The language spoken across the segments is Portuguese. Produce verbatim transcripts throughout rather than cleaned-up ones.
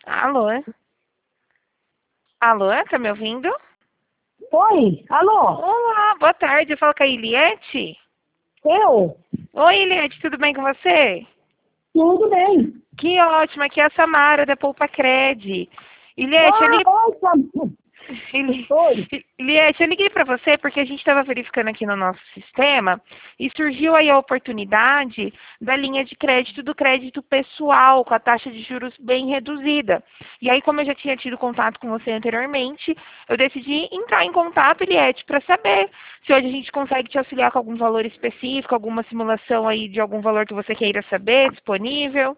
Alô? Alô, tá me ouvindo? Oi, alô? Olá, boa tarde. Eu falo com a Iliette. Eu? Oi, Iliette, tudo bem com você? Tudo bem. Que ótimo, aqui é a Samara da Poupa Cred. Iliette, eu Ah, liguei... oi, Sam- Ili- oi. Iliette, eu liguei para você porque a gente estava verificando aqui no nosso sistema e surgiu aí a oportunidade da linha de crédito do crédito pessoal com a taxa de juros bem reduzida. E aí, como eu já tinha tido contato com você anteriormente, eu decidi entrar em contato, Iliette, para saber se hoje a gente consegue te auxiliar com algum valor específico, alguma simulação aí de algum valor que você queira saber, disponível.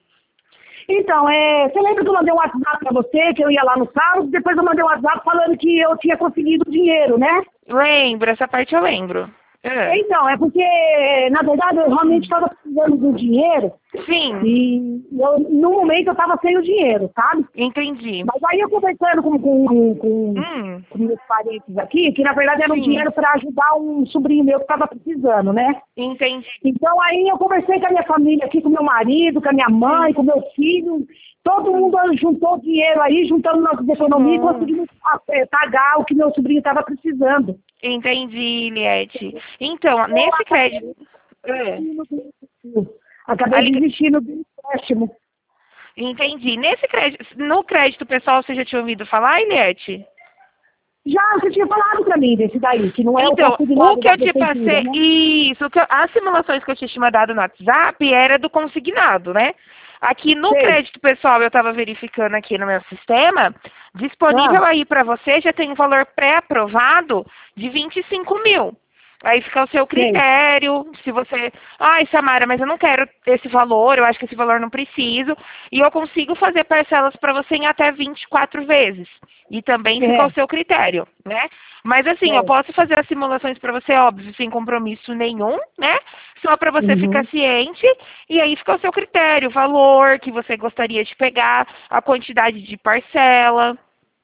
Então, é, você lembra que eu mandei um WhatsApp pra você, que eu ia lá no sábado, depois eu mandei um WhatsApp falando que eu tinha conseguido dinheiro, né? Lembro, essa parte eu lembro. Ah, Então, é porque, na verdade, eu realmente estava precisando do dinheiro sim, e eu, no momento eu estava sem o dinheiro, sabe? entendi. Mas aí eu conversando com, com, com, Hum, com meus parentes aqui, que na verdade era um sim, dinheiro para ajudar um sobrinho meu que estava precisando, né? entendi. Então aí eu conversei com a minha família aqui, com meu marido, com a minha mãe, Sim. com meu filho. Todo mundo juntou dinheiro aí, juntando nossas economias e Hum, conseguimos eh, pagar o que meu sobrinho estava precisando. entendi, Liette. Então, Eu nesse acabei crédito. É, desistindo, acabei a liga- desistindo do empréstimo. entendi. Nesse crédito, no crédito pessoal, você já tinha ouvido falar, Liette? Já você tinha falado para mim desse daí, que não é o Então, o consignado que da eu te prefeitura, passei, né? isso, o que eu- as simulações que eu tinha mandado no WhatsApp era do consignado, né? Aqui no Sei. crédito pessoal, eu estava verificando aqui no meu sistema, Ah, disponível aí para você já tem um valor pré-aprovado de vinte e cinco mil. Aí fica ao seu sei. critério, se você... Ai, Samara, mas eu não quero esse valor, eu acho que esse valor não preciso. E eu consigo fazer parcelas para você em até vinte e quatro vezes. E também fica ao É, seu critério, né? Mas assim, eu é. posso fazer as simulações para você, óbvio, sem compromisso nenhum, né? Só para você ficar Uhum, ciente. E aí fica ao seu critério, o valor que você gostaria de pegar, a quantidade de parcela,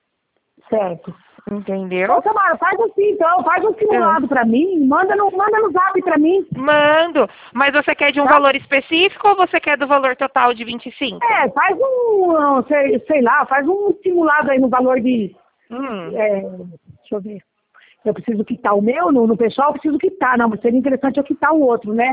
certo. Ô, entendeu? Samara, faz assim então, faz um É. simulado pra mim, manda no, manda no zap pra mim, Mando. Mas você quer de um tá? valor específico ou você quer do valor total de vinte e cinco? É, faz um, um, sei, sei lá, faz um simulado aí no valor de, Hum. é, deixa eu ver, eu preciso quitar o meu, no, no pessoal eu preciso quitar, não, mas seria interessante eu quitar o outro, né?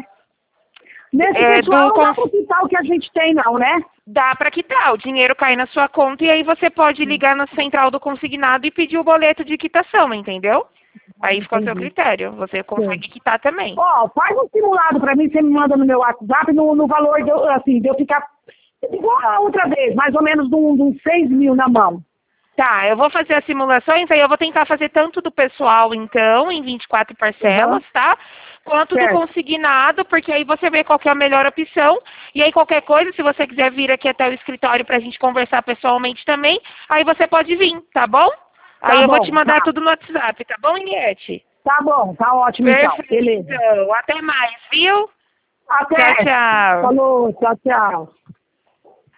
Nesse É pessoal do não dá cons... pra quitar o que a gente tem não, né? Dá para quitar, o dinheiro cai na sua conta e aí você pode ligar na central do consignado e pedir o boleto de quitação, entendeu? Ah, Aí fica ao seu entendi. critério, você Sim. consegue quitar também. Ó, faz um simulado pra mim, você me manda no meu WhatsApp, no, no valor, de, eu, assim, de eu ficar igual a outra vez, mais ou menos de um- de uns seis mil na mão. Tá, eu vou fazer as simulações, aí eu vou tentar fazer tanto do pessoal, então, em vinte e quatro Aham, parcelas, tá? Quanto do certo. consignado, porque aí você vê qual que é a melhor opção. E aí qualquer coisa, se você quiser vir aqui até o escritório pra gente conversar pessoalmente também, aí você pode vir, tá bom? Aí Tá eu vou te bom, mandar tá. tudo no WhatsApp, tá bom, Iniette? Tá bom, tá ótimo então. Perfeito, Beleza. então. Até mais, viu? Tchau, Até. tchau. Falou, tchau, tchau.